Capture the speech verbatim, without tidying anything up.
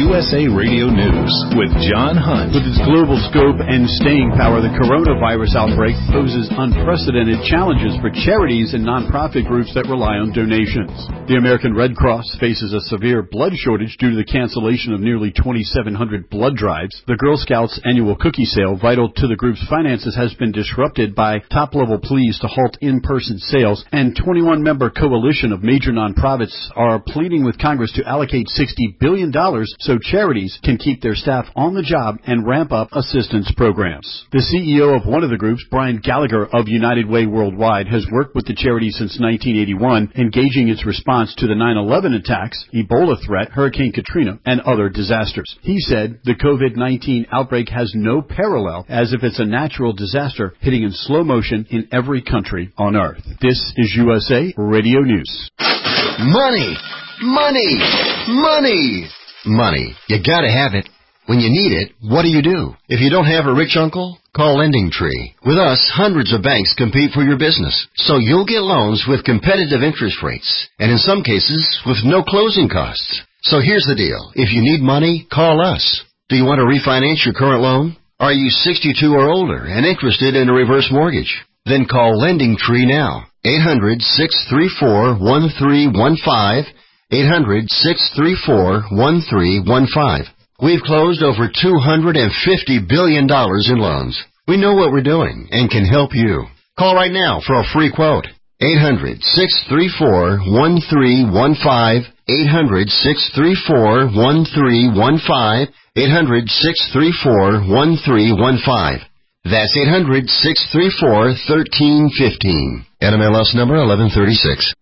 U S A Radio News with John Hunt. With its global scope and staying power, the coronavirus outbreak poses unprecedented challenges for charities and nonprofit groups that rely on donations. The American Red Cross faces a severe blood shortage due to the cancellation of nearly twenty-seven hundred blood drives. The Girl Scouts annual cookie sale, vital to the group's finances, has been disrupted by top-level pleas to halt in-person sales, and twenty-one member coalition of major nonprofits are pleading with Congress to allocate sixty billion dollars so charities can keep their staff on the job and ramp up assistance programs. The C E O of one of the groups, Brian Gallagher of United Way Worldwide, has worked with the charity since nineteen eighty-one, engaging its response to the nine eleven attacks, Ebola threat, Hurricane Katrina, and other disasters. He said the COVID nineteen outbreak has no parallel, as if it's a natural disaster hitting in slow motion in every country on Earth. This is U S A Radio News. Money! Money! Money! Money. You gotta have it. When you need it, what do you do? If you don't have a rich uncle, call Lending Tree. With us, hundreds of banks compete for your business, so you'll get loans with competitive interest rates, and in some cases, with no closing costs. So here's the deal. If you need money, call us. Do you want to refinance your current loan? Are you sixty-two or older and interested in a reverse mortgage? Then call Lending Tree now. eight hundred, six three four, one three one five. eight hundred, six three four, one three one five. We've closed over two hundred fifty billion dollars in loans. We know what we're doing and can help you. Call right now for a free quote. eight hundred, six three four, one three one five. eight hundred, six three four, one three one five. eight hundred, six three four, one three one five. That's eight hundred, six three four, one three one five. N M L S number eleven thirty-six.